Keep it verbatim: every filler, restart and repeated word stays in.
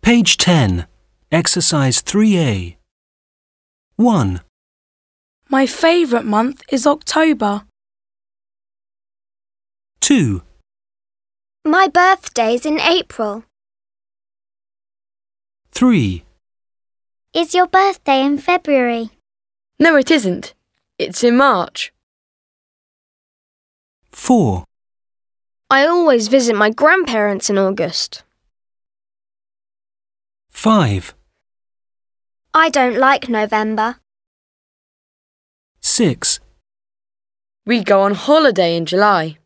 Page ten. Exercise three A. one. My favourite month is October. two. My birthday's in April. three. Is your birthday in February? No, it isn't. It's in March. four. I always visit my grandparents in August. five. I don't like November. six. We go on holiday in July.